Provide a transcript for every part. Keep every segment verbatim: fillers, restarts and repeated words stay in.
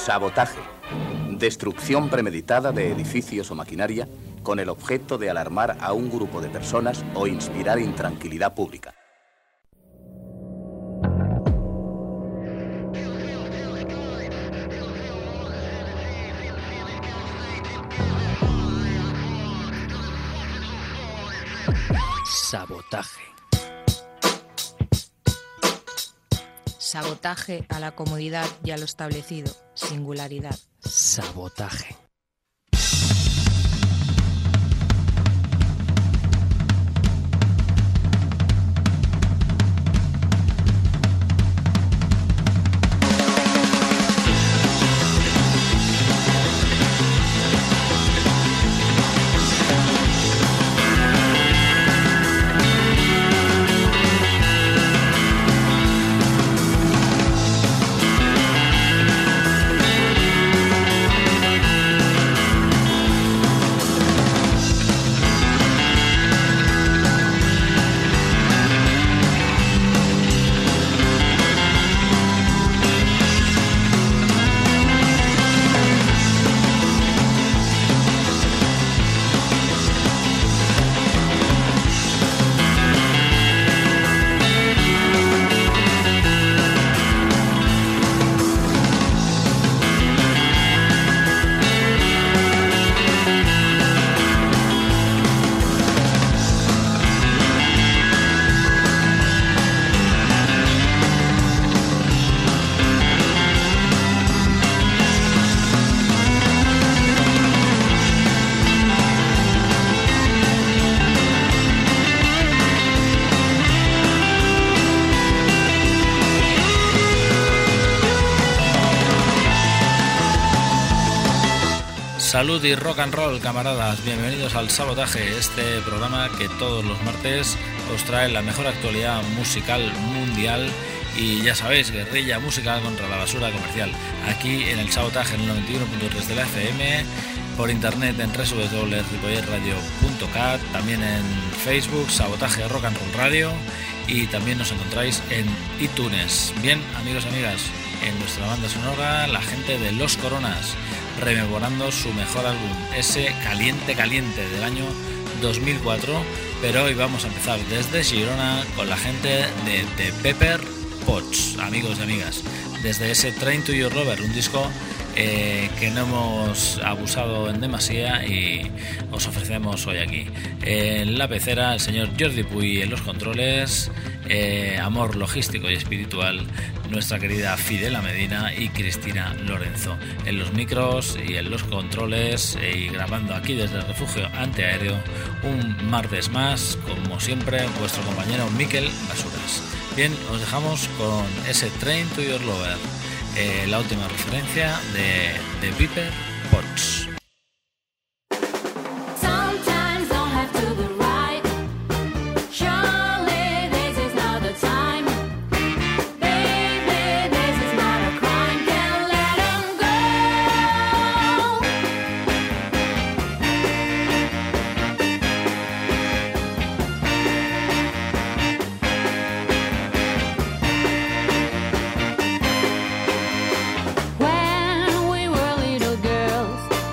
Sabotaje. Destrucción premeditada de edificios o maquinaria con el objeto de alarmar a un grupo de personas o inspirar intranquilidad pública. Sabotaje. Sabotaje a la comodidad y a lo establecido. Singularidad. Sabotaje. Salud y rock and roll, camaradas, bienvenidos al Sabotaje, este programa que todos los martes os trae la mejor actualidad musical mundial y ya sabéis, guerrilla musical contra la basura comercial, aquí en el Sabotaje en el noventa y uno punto tres de la F M, por internet en doble u doble u doble u punto ripollet radio punto cat, también en Facebook, Sabotaje Rock and Roll Radio, y también nos encontráis en iTunes. Bien, amigos y amigas, en nuestra banda sonora, la gente de Los Coronas, rememorando su mejor álbum, ese Caliente Caliente del año dos mil cuatro, pero hoy vamos a empezar desde Girona con la gente de The Pepper Pots, amigos y amigas, desde ese Train to Your Lover, un disco eh, que no hemos abusado en demasía y os ofrecemos hoy aquí. En la pecera, el señor Jordi Puy en los controles, eh, amor logístico y espiritual, nuestra querida Fidela Medina y Cristina Lorenzo en los micros y en los controles, y grabando aquí desde el refugio antiaéreo un martes más, como siempre, vuestro compañero Miquel Basuras. Bien, os dejamos con ese Train to Your Lover, eh, la última referencia de The Pepper Pots. When we were little girls,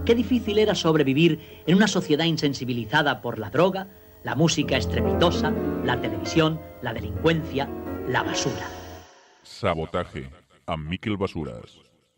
qué difícil era sobrevivir en una sociedad insensibilizada por la droga, la música estrepitosa, la televisión, la delincuencia, la basura. Sabotaje, amb Miquel Basures.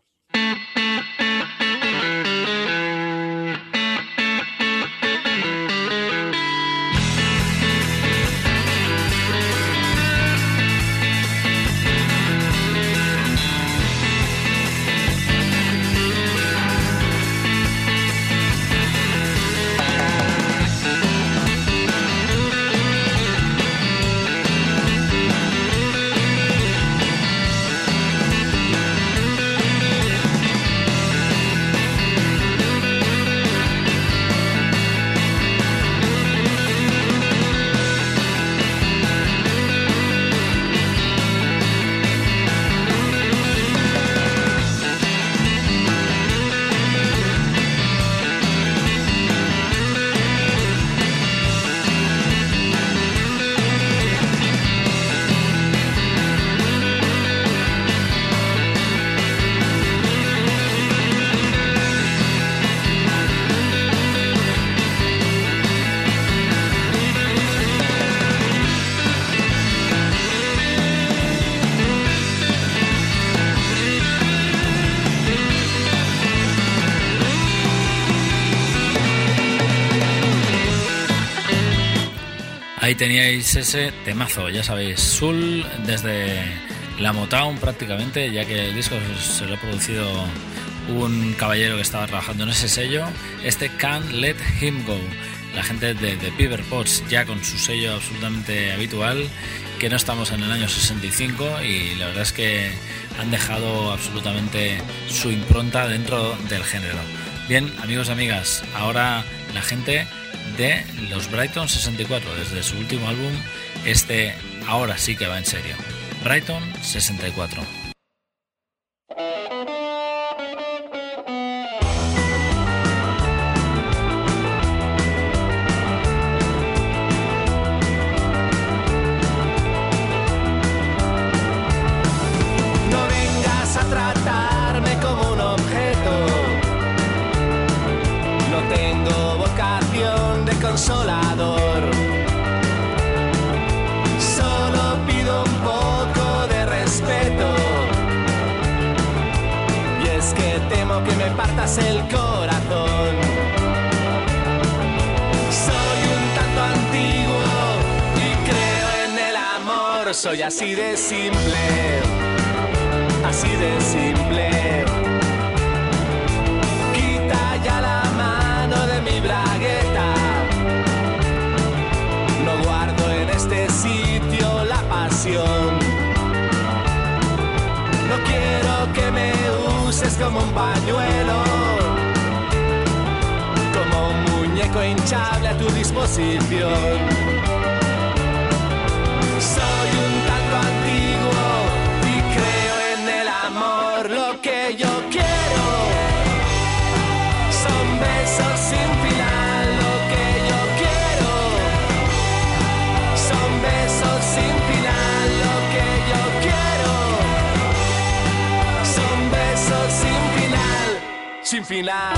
Ahí teníais ese temazo, ya sabéis, Soul desde la Motown prácticamente, ya que el disco se lo ha producido un caballero que estaba trabajando en ese sello, este Can't Let Him Go, la gente de, de Beaver Potts, ya con su sello absolutamente habitual, que no estamos en el año sesenta y cinco y la verdad es que han dejado absolutamente su impronta dentro del género. Bien, amigos y amigas, ahora la gente de los Brighton sesenta y cuatro, desde su último álbum, este ahora sí que va en serio, Brighton sesenta y cuatro. No vengas a tratarme como un objeto, no tengo vocación de consolador, solo pido un poco de respeto, y es que temo que me partas el corazón. Soy un tanto antiguo y creo en el amor, soy así de simple, así de simple. Quita ya la mano de mi bragueta, no guardo en este sitio la pasión. No quiero que me uses como un pañuelo, como un muñeco hinchable a tu disposición. Soy un tanto antiguo y creo en el amor, lo que yo quiero son besos sin final, lo que yo quiero son besos sin final, lo que yo quiero son besos sin final, sin final.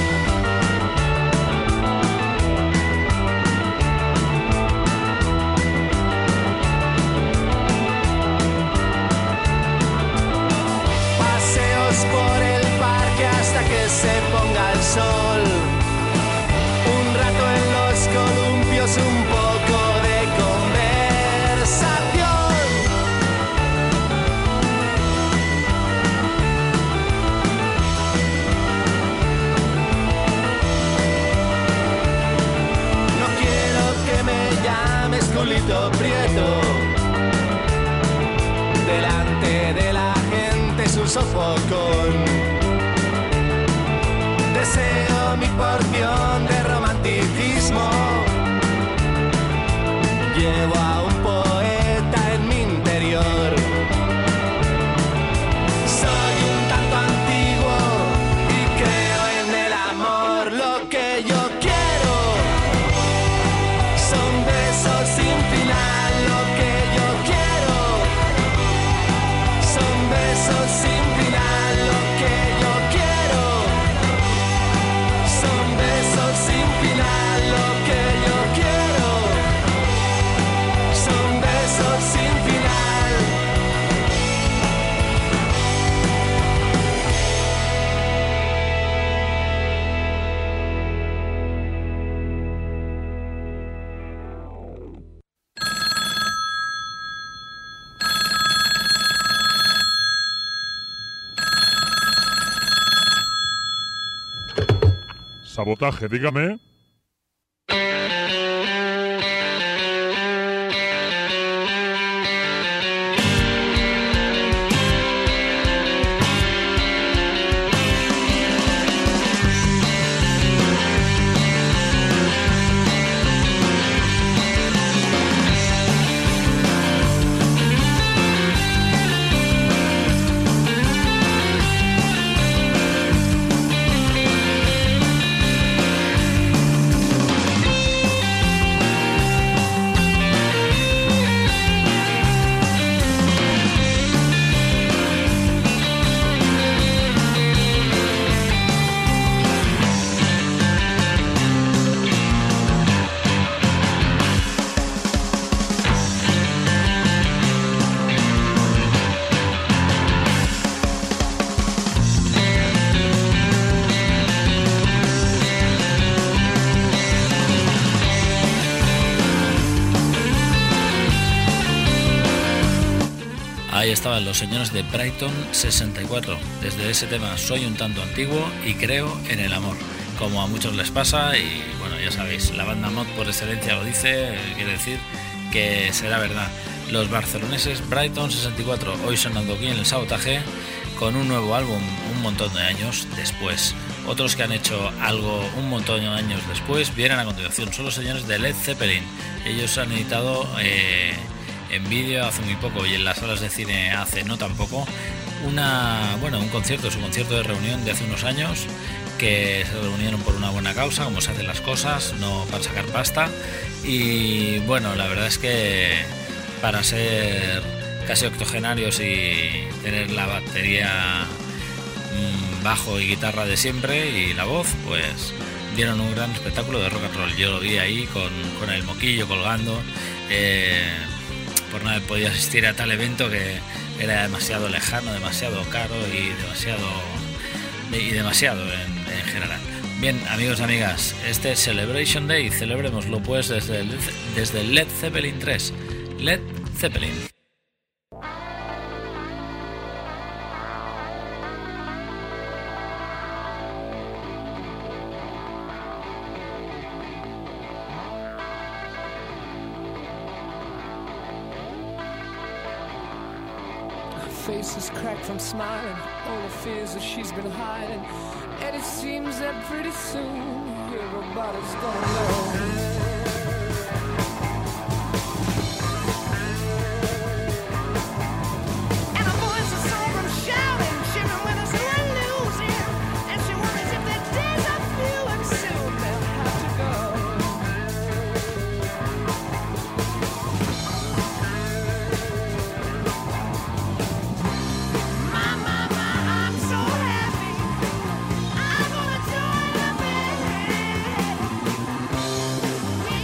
Paseos por el parque hasta que se ponga el sol, un rato en los columpios, un poco de conversación. No quiero que me llames Julito Prieto, delante de la gente es un sofocón. Deseo mi porción de romanticismo, llevo a un poeta en mi interior. Soy un tanto antiguo y creo en el amor, lo que yo quiero son besos sin final, lo que yo quiero son besos sin final, lo que yo quiero Sabotaje, dígame. Ahí estaban los señores de Brighton sesenta y cuatro, desde ese tema Soy un tanto antiguo y creo en el amor, como a muchos les pasa. Y bueno, ya sabéis, la banda mod por excelencia lo dice, quiere decir que será verdad. Los barceloneses Brighton sesenta y cuatro, hoy sonando aquí en el Sabotaje, con un nuevo álbum un montón de años después. Otros que han hecho algo un montón de años después vienen a continuación, son los señores de Led Zeppelin. Ellos han editado eh, en vídeo hace muy poco y en las salas de cine hace no tan poco una, bueno, un concierto, su concierto de reunión de hace unos años, que se reunieron por una buena causa, como se hacen las cosas, no para sacar pasta. Y bueno, la verdad es que para ser casi octogenarios y tener la batería, mmm, bajo y guitarra de siempre y la voz, pues dieron un gran espectáculo de rock and roll. Yo lo vi ahí con, con el moquillo colgando. Eh, por nada podía asistir a tal evento que era demasiado lejano, demasiado caro y demasiado y demasiado en, en general. Bien, amigos y amigas, este es Celebration Day, celebrémoslo pues desde el, desde el Led Zeppelin tres. Led Zeppelin. Face is cracked from smiling, all the fears that she's been hiding, and it seems that pretty soon everybody's gonna know. We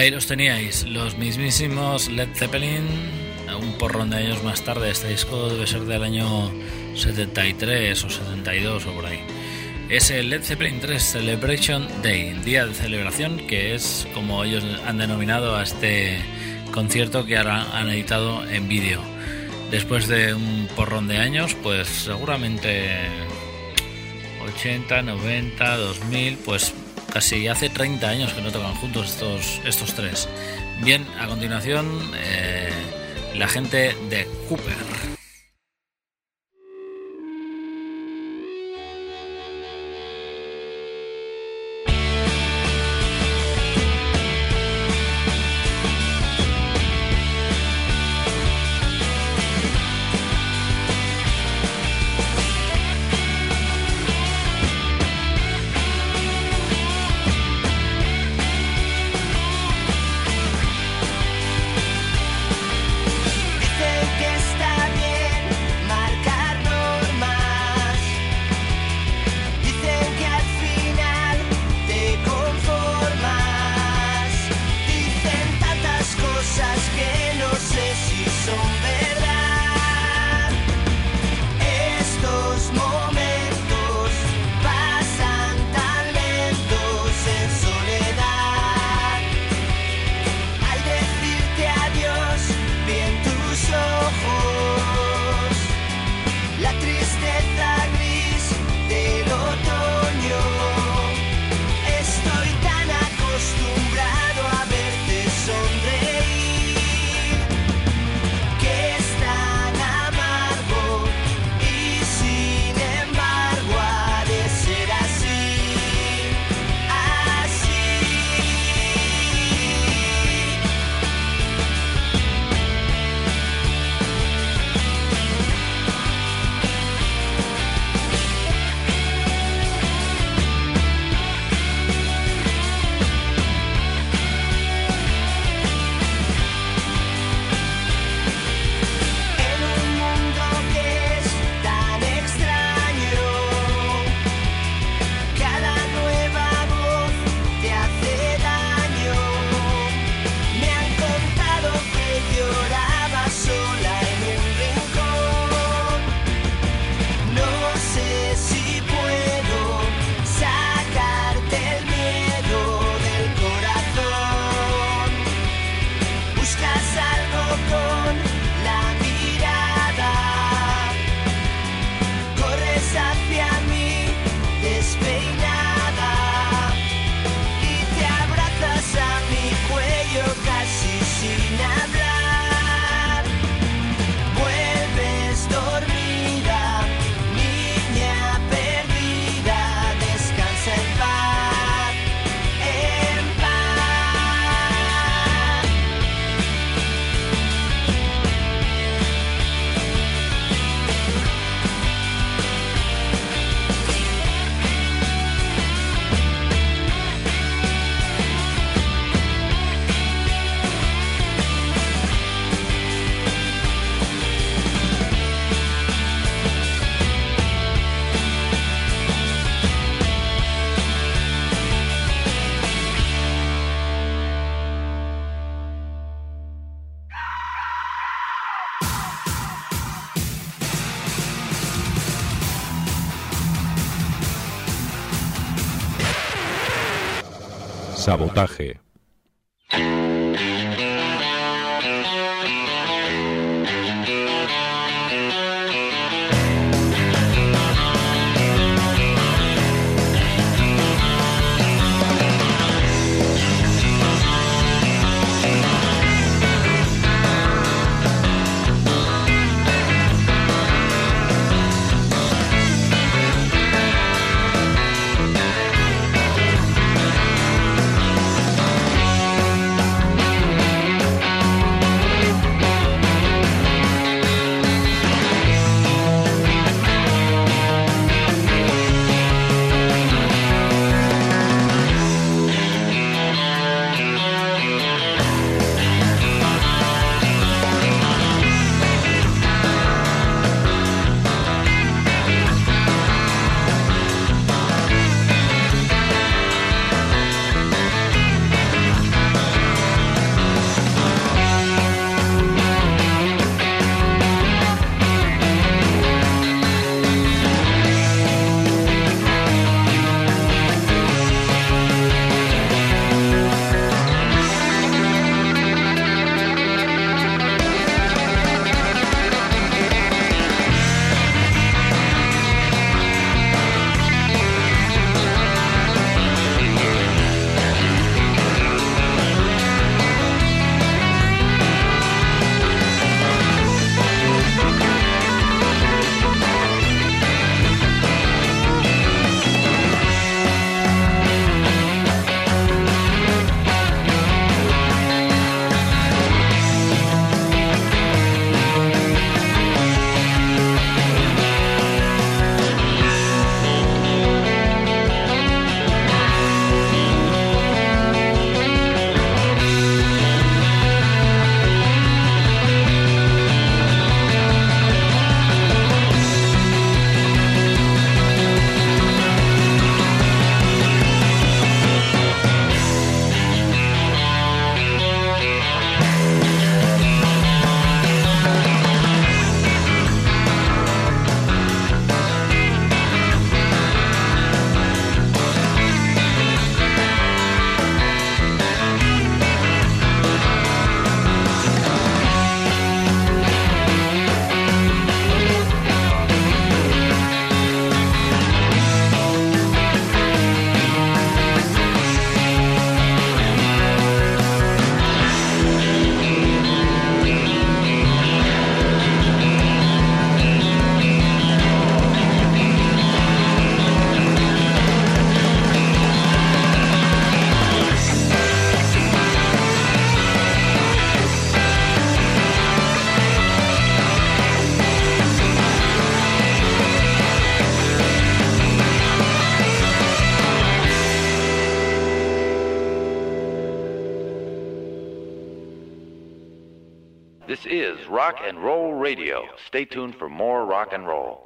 Ahí los teníais, los mismísimos Led Zeppelin, un porrón de años más tarde. Este disco debe ser del año setenta y tres o setenta y dos o por ahí. Es el Led Zeppelin tres Celebration Day, día de celebración, que es como ellos han denominado a este concierto que ahora han editado en vídeo. Después de un porrón de años, pues seguramente ochenta, noventa, dos mil, pues casi hace treinta años que no tocan juntos estos, estos tres. Bien, a continuación, eh, la gente de Cooper. Sabotaje. is Rock and Roll Radio. Stay tuned for more rock and roll.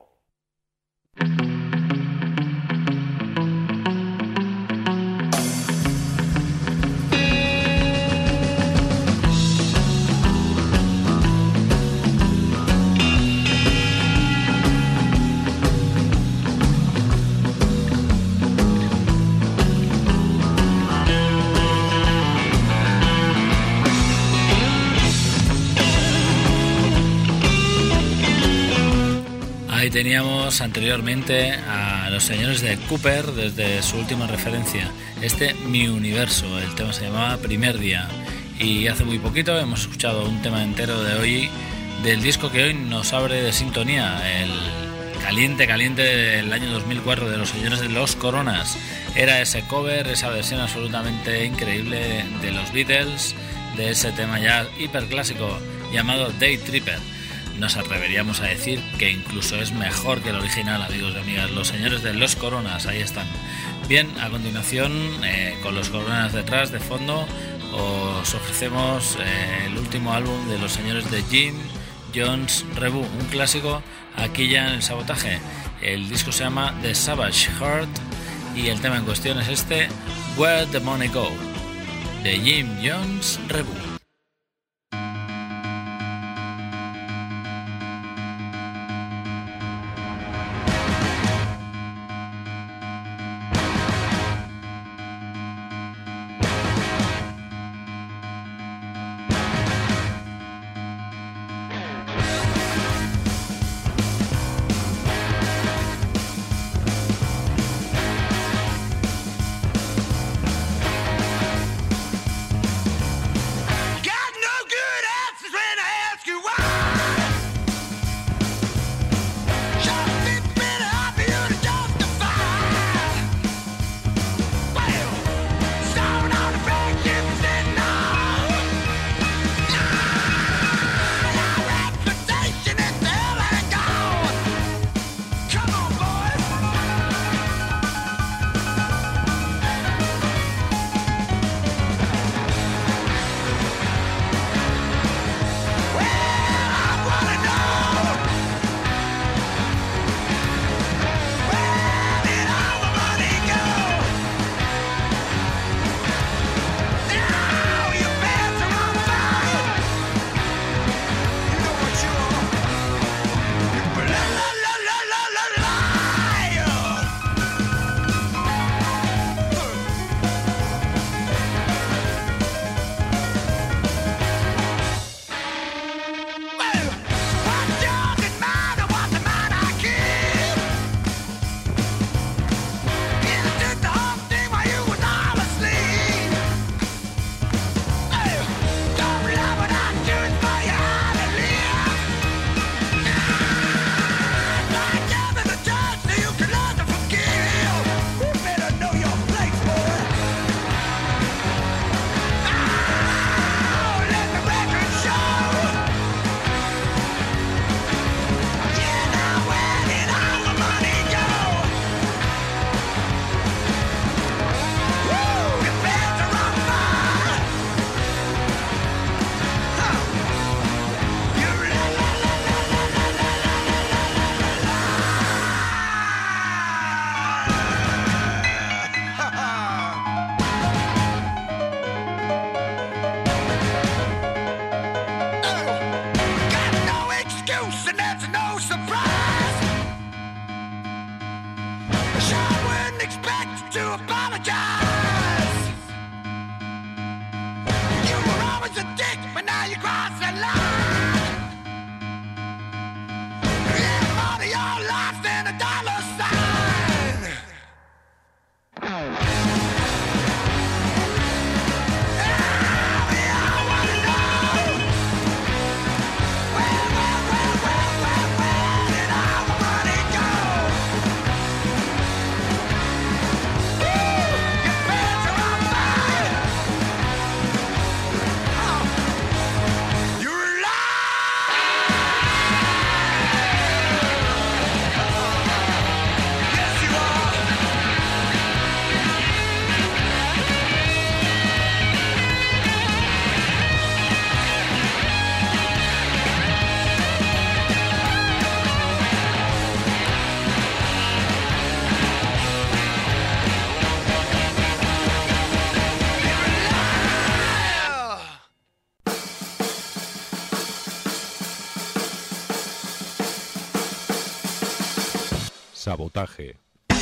Teníamos anteriormente a los señores de Cooper desde su última referencia, este Mi Universo. El tema se llamaba Primer Día y hace muy poquito hemos escuchado un tema entero de hoy del disco que hoy nos abre de sintonía, el caliente caliente del año dos mil cuatro de los señores de Los Coronas. Era ese cover, esa versión absolutamente increíble de los Beatles de ese tema ya hiperclásico llamado Day Tripper. Nos atreveríamos a decir que incluso es mejor que el original, amigos y amigas. Los señores de Los Coronas, ahí están. Bien, a continuación, eh, con Los Coronas detrás, de fondo, os ofrecemos eh, el último álbum de los señores de Jim Jones Revue, un clásico aquí ya en el Sabotaje. El disco se llama The Savage Heart y el tema en cuestión es este, Where the Money Go, de Jim Jones Revue. Sabotaje.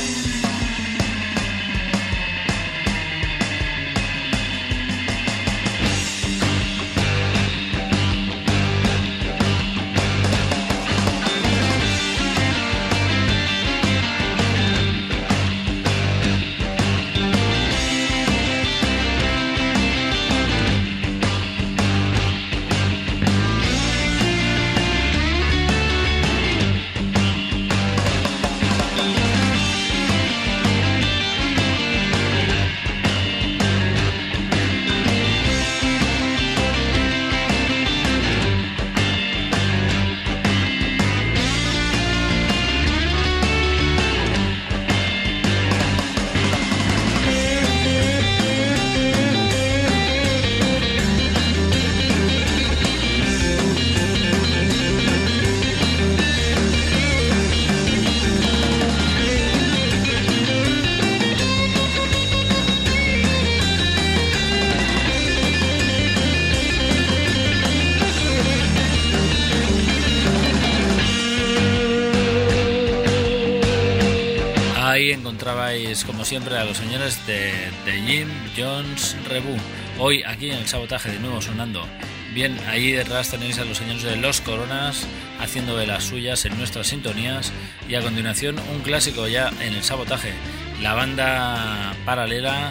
Ahí encontrabais, como siempre, a los señores de, de Jim Jones Revue. Hoy aquí en el Sabotaje, de nuevo sonando. Bien, ahí detrás tenéis a los señores de Los Coronas haciendo de las suyas en nuestras sintonías. Y a continuación un clásico ya en el Sabotaje, la banda paralela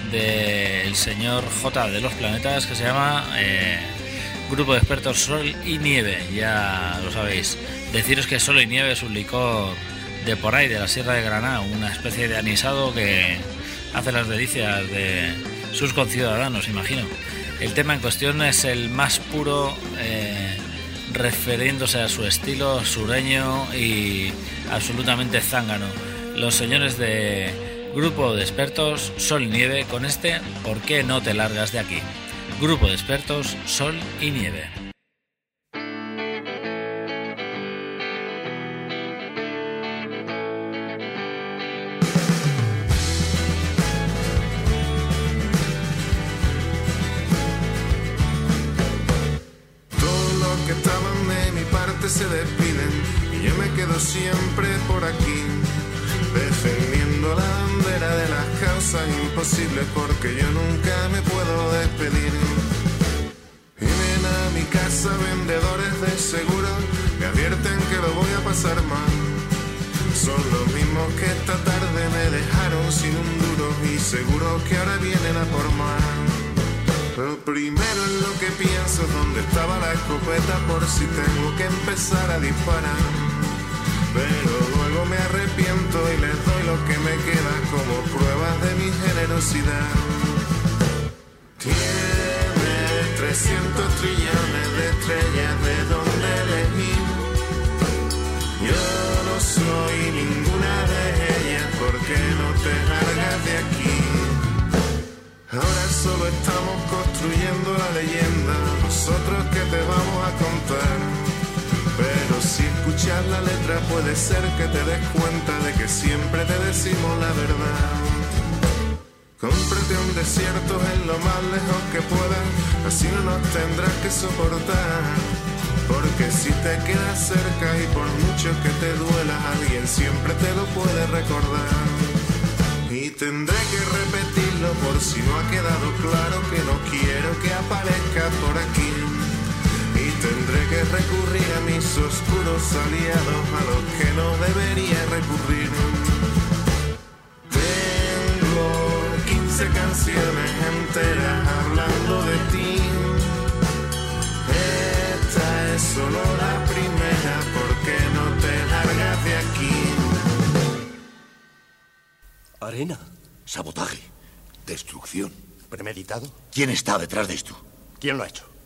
del señor J de los Planetas, que se llama eh, Grupo de Expertos Sol y Nieve. Ya lo sabéis. Deciros que Sol y Nieve es un licor de por ahí, de la Sierra de Granada, una especie de anisado que hace las delicias de sus conciudadanos, imagino. El tema en cuestión es el más puro, eh, refiriéndose a su estilo sureño y absolutamente zángano. Los señores de Grupo de Expertos Sol y Nieve con este ¿Por qué no te largas de aquí? Grupo de Expertos Sol y Nieve. Se despiden y yo me quedo siempre por aquí, defendiendo la bandera de las causas imposibles, porque yo nunca me puedo despedir. Vienen a mi casa vendedores de seguros, me advierten que lo voy a pasar mal. Son los mismos que esta tarde me dejaron sin un duro y seguro que ahora vienen a por más. Lo primero en lo que pienso es dónde estaba la escopeta, por si tengo que empezar a disparar. Pero luego me arrepiento y les doy lo que me queda como pruebas de mi generosidad. Tienes trescientos trillones de estrellas de donde elegir. Yo no soy ninguna de ellas, ¿por qué no te largas de aquí? Ahora solo estamos construyendo la leyenda, nosotros que te vamos a contar. Pero si escuchas la letra puede ser que te des cuenta de que siempre te decimos la verdad. Cómprate un desierto en lo más lejos que puedas, así no nos tendrás que soportar. Porque si te quedas cerca y por mucho que te duela, alguien siempre te lo puede recordar. Y tendré que repetirlo por si no ha quedado claro que no quiero que aparezca por aquí. Y tendré que recurrir a mis oscuros aliados, a los que no debería recurrir. Tengo quince canciones enteras hablando de ti. Esta es solo la primera, ¿por qué no te largas de aquí? Arena. Sabotaje. Destrucción. ¿Premeditado? ¿Quién está detrás de esto? ¿Quién lo ha hecho?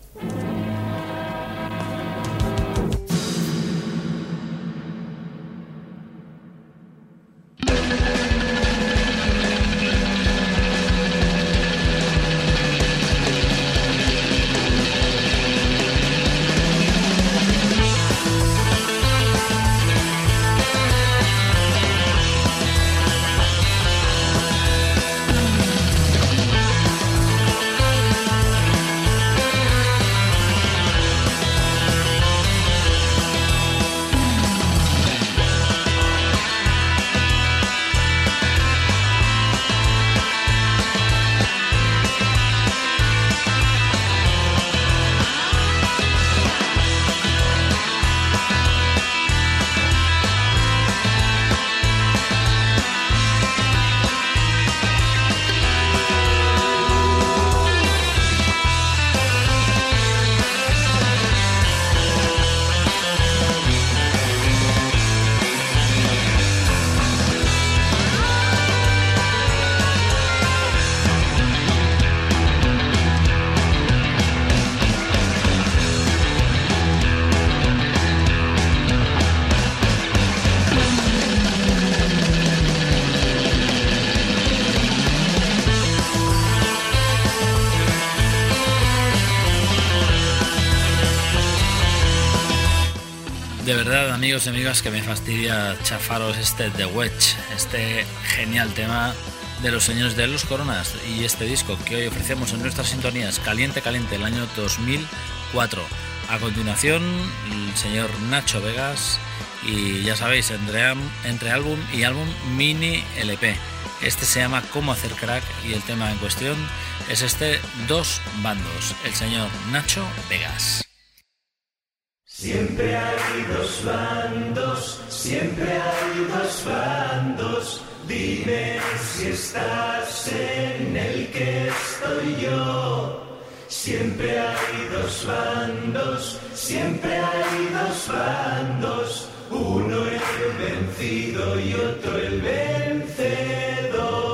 Amigos y amigas, que me fastidia chafaros este The Wedge, este genial tema de los señores de Los Coronas y este disco que hoy ofrecemos en nuestras sintonías, Caliente Caliente, el año dos mil cuatro. A continuación, el señor Nacho Vegas y ya sabéis, entre, entre álbum y álbum mini L P. Este se llama Cómo hacer crack y el tema en cuestión es este Dos Bandos, el señor Nacho Vegas. Siempre hay dos bandos, siempre hay dos bandos. Dime si estás en el que estoy yo. Siempre hay dos bandos, siempre hay dos bandos. Uno el vencido y otro el vencedor.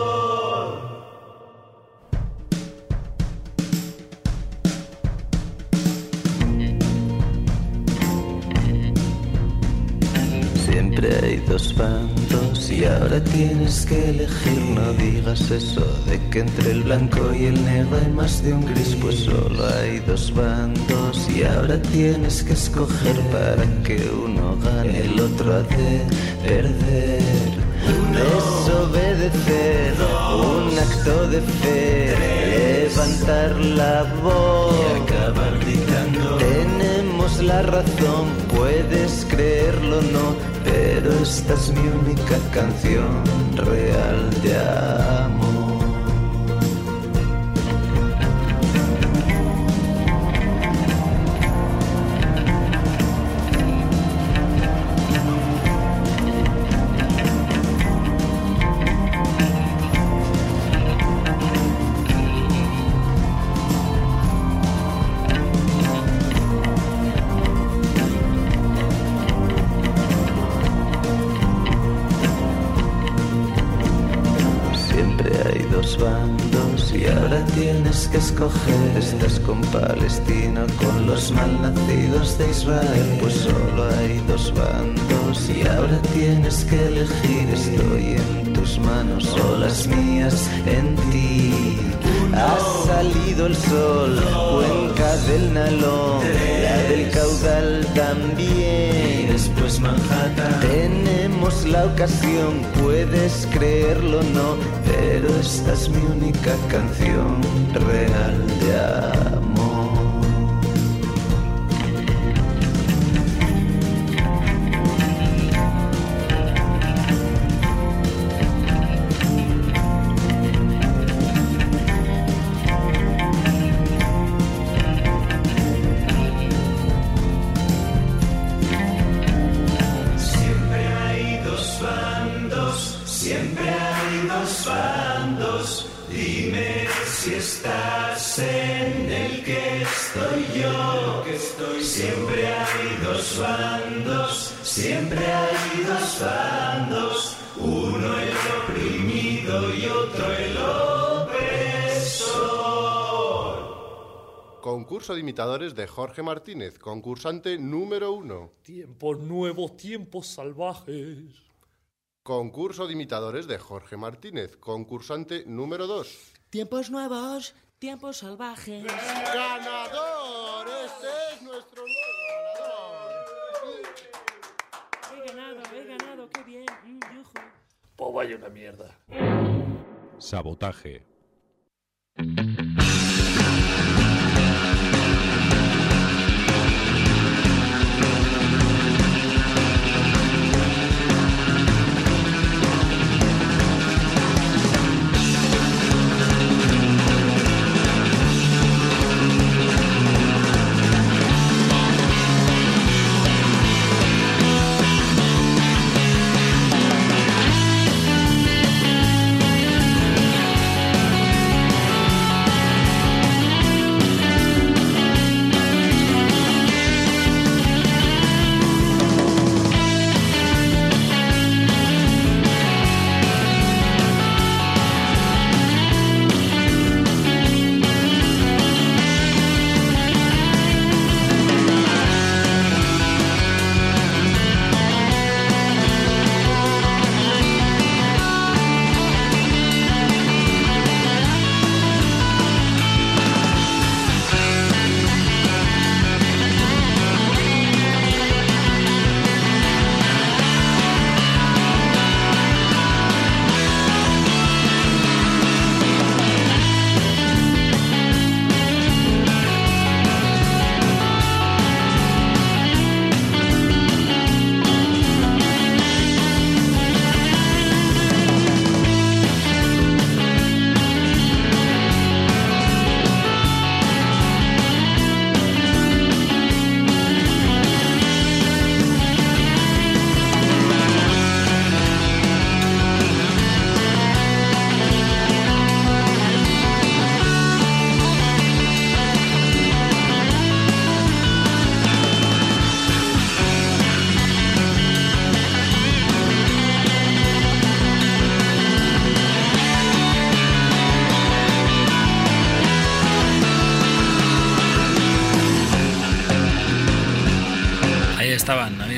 Siempre hay dos bandos y ahora tienes que elegir. No digas eso de que entre el blanco y el negro hay más de un gris. Pues solo hay dos bandos y ahora tienes que escoger. Para que uno gane el otro ha de perder. Desobedecer, un acto de fe, levantar la voz y acabar gritando. Tenemos la razón, puedes creerlo o no, pero esta es mi única canción real de amor. Bandos y ahora tienes que escoger. Estás con Palestina, con los malnacidos de Israel. Pues solo hay dos bandos y ahora tienes que elegir. Estoy en tus manos o las mías en ti. Ha salido el sol, Cuenca del Nalón, la del Caudal también. Y después Manhattan. Tenemos la ocasión, puedes creerlo o no, pero esta es mi única canción real de amor. En el que estoy yo, que estoy siempre hay dos bandos, siempre hay dos bandos, uno el oprimido y otro el opresor. Concurso de imitadores de Jorge Martínez, concursante número uno. Tiempos nuevos, tiempos salvajes. Concurso de imitadores de Jorge Martínez, concursante número dos. Tiempos nuevos, tiempos salvajes. ¡Ganador! Este es nuestro nuevo ganador. He ganado, he ganado, qué bien. Mm, yujú. Pues vaya una mierda. Sabotaje.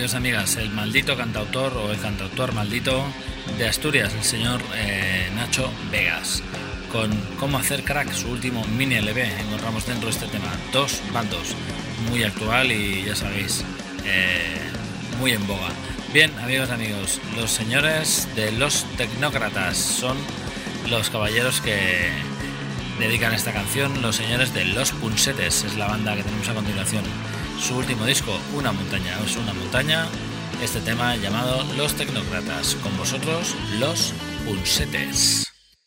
amigos y amigas, el maldito cantautor o el cantautor maldito de Asturias, el señor eh, Nacho Vegas, con Cómo hacer crack, su último mini L P. Encontramos dentro de este tema dos bandos, muy actual y ya sabéis, eh, muy en boga. Bien, amigos y amigos, los señores de Los Tecnócratas son los caballeros que dedican esta canción, los señores de Los Punsetes, es la banda que tenemos a continuación. Su último disco, Una montaña es una montaña, este tema llamado Los Tecnócratas. Con vosotros, Los Punsetes.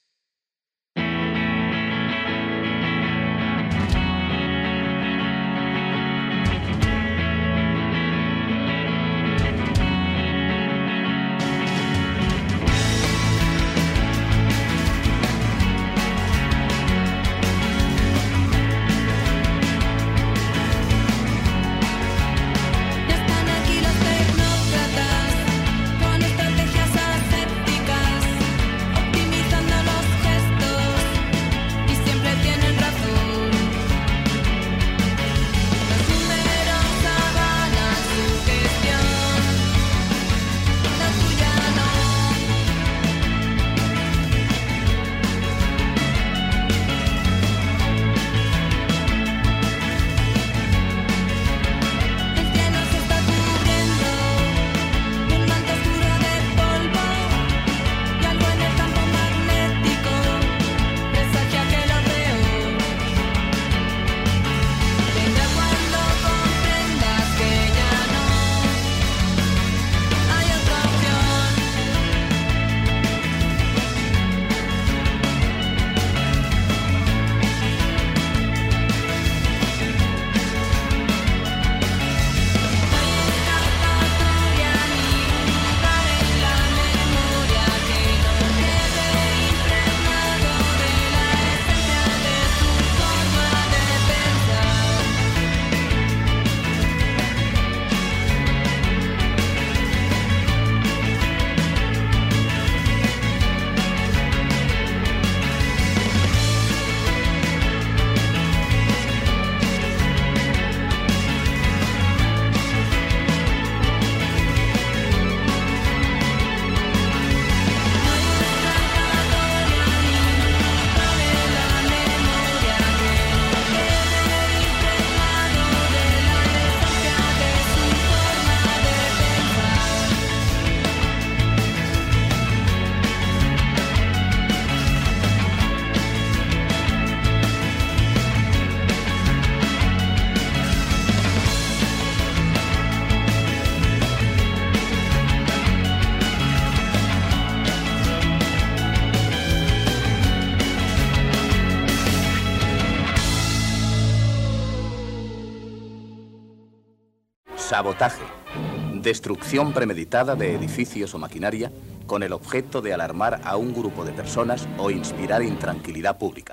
Sabotaje. Destrucción premeditada de edificios o maquinaria con el objeto de alarmar a un grupo de personas o inspirar intranquilidad pública.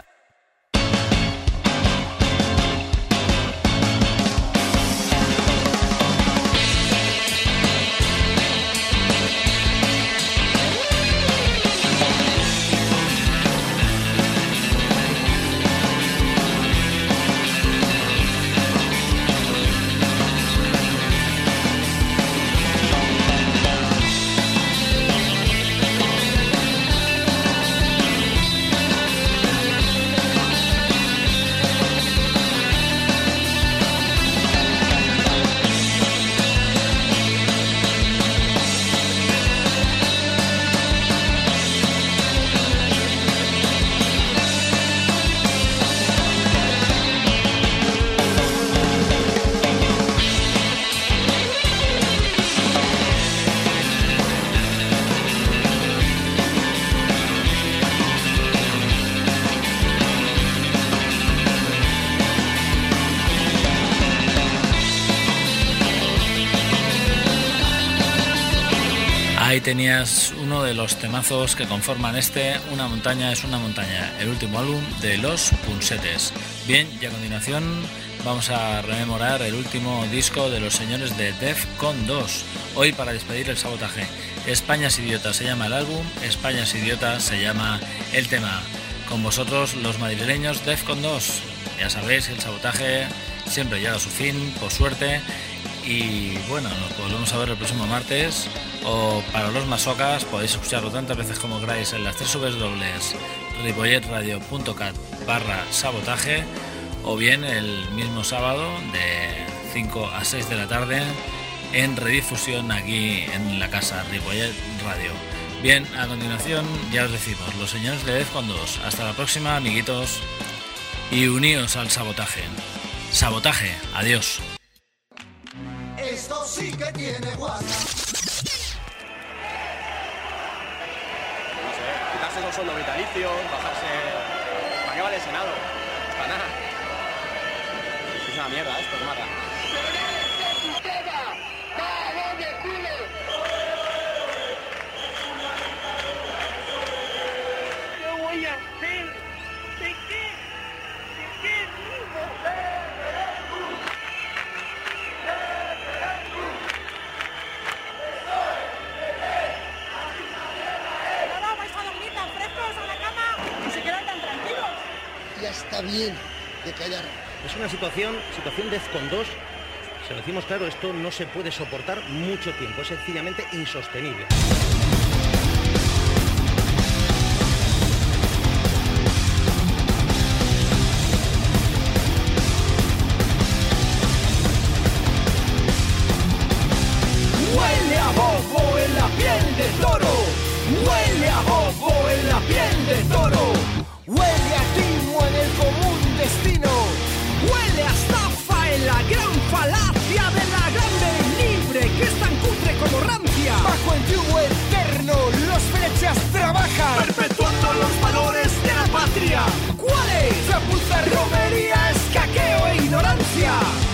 Ahí tenías uno de los temazos que conforman este Una montaña es una montaña, el último álbum de Los Punsetes. Bien, y a continuación vamos a rememorar el último disco de los señores de Defcon dos. Hoy para despedir el sabotaje. España es idiota se llama el álbum, España es idiota se llama el tema. Con vosotros los madrileños Defcon dos. Ya sabéis, el sabotaje siempre llega a su fin, por suerte. y bueno, nos volvemos a ver el próximo martes, o para los masocas podéis escucharlo tantas veces como queráis en las tres w w w punto ripolletradio punto cat barra sabotaje, o bien el mismo sábado de cinco a seis de la tarde en redifusión aquí en la casa Ripollet Radio. Bien, a continuación ya os decimos, los señores de Defcon dos. Hasta la próxima, amiguitos, y uníos al sabotaje. Sabotaje, adiós. Esto sí que tiene WhatsApp. No sé, quitarse esos sueldos vitalicios, bajarse... ¿Para qué vale el Senado? Para nada. Es una mierda esto, es mata. ¿Qué voy a hacer? ¿De qué? ¿De qué vivo? No vais a dormir tan frescos a la cama y se quedan tan tranquilos. Ya está bien de callar. Es una situación, situación Defcon dos. Se lo decimos claro, esto no se puede soportar mucho tiempo, es sencillamente insostenible. Huele a bobo en la piel de toro. Huele a bobo en la piel de toro. Huele a timo en el común destino. Huele a estafa en la gran falacia de la grande libre que es tan cutre como rancia. Bajo el yugo eterno los flechas trabajan, perpetuando los valores de la patria. ¿Cuáles? Chapuza, romería, escaqueo e ignorancia.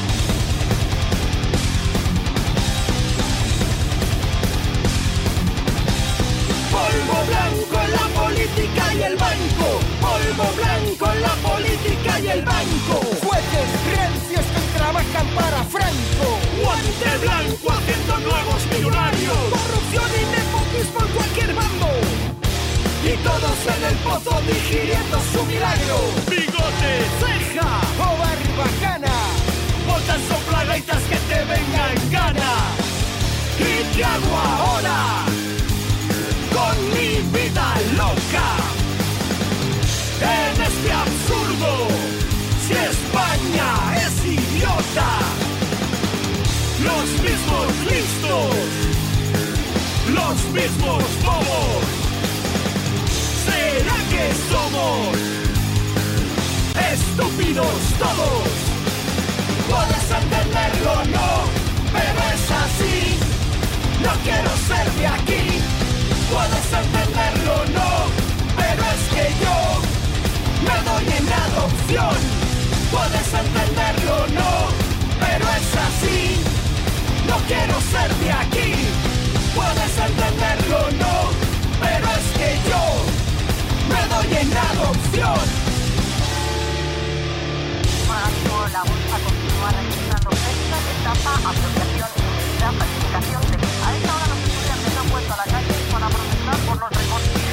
Polvo blanco en la política y el banco. Polvo blanco en la política y el banco. Jueces rancios que trabajan para Franco. Guante blanco haciendo nuevos millonarios. Corrupción y nepotismo en cualquier bando. Y todos en el pozo digiriendo su milagro. Bigote, ceja o barbacana. Botas soplagaitas que te vengan gana. ¿Y qué hago ahora con mi vida loca? En este absurdo, si España es idiota, los mismos listos, los mismos bobos, ¿será que somos estúpidos todos? Puedes entenderlo, no, pero es así. No quiero ser de aquí. Puedes entenderlo, no, pero es que yo me doy en adopción. Puedes entenderlo, no, pero es así. No quiero ser de aquí. Puedes entenderlo, no, pero es que yo me doy en adopción. La bolsa continúa registrando pesca, estafa, apropiación indebida, falsificación de... A esta hora los estudiantes han puesto a la calle para protestar por los recortes.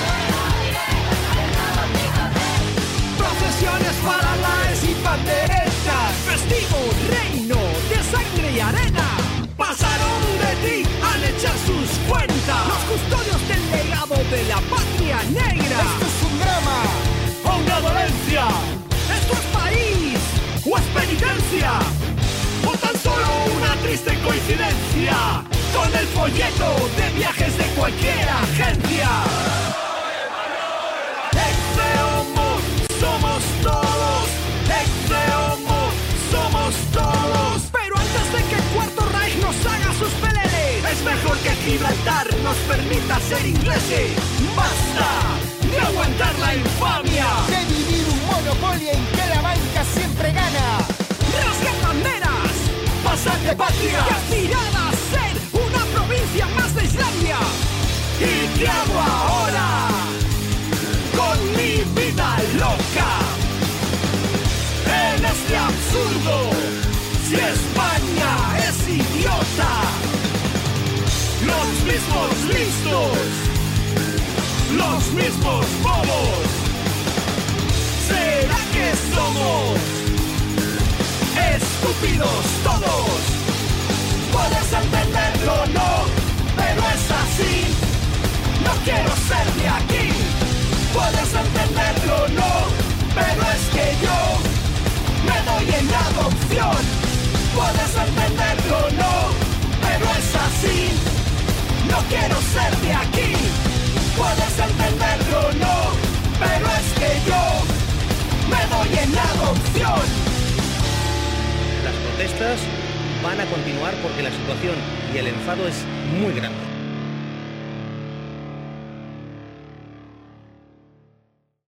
Procesiones paralaes y panderetas, festivo reino de sangre y arena. Pasaron de ti al echar sus cuentas, los custodios del legado de la patria negra. Esto es un drama o una dolencia. Esto es país o es penitencia, o tan solo una triste coincidencia con el folleto de viajes de cualquier agencia. Ex-Homo somos todos, ex-Homo somos todos. Pero antes de que el Cuarto Reich nos haga sus peleles, es mejor que Gibraltar nos permita ser ingleses. Basta de aguantar la infamia, de vivir un monopolio en que la banca siempre gana. Rasgar banderas, pasar de patria y aspirar a ser una provincia más de Islandia. ¿Y qué hago ahora con mi vida loca? En este absurdo, si España es idiota, los mismos listos, los mismos bobos, ¿será que somos estúpidos todos? Puedes entenderlo, no, pero es así. No quiero ser de aquí. Puedes entenderlo, no, pero es que yo me doy en adopción. Puedes entenderlo, no, pero es así. No quiero ser de aquí. Puedes entenderlo, no, pero es que yo me doy en adopción. Las protestas van a continuar porque la situación y el enfado es muy grande.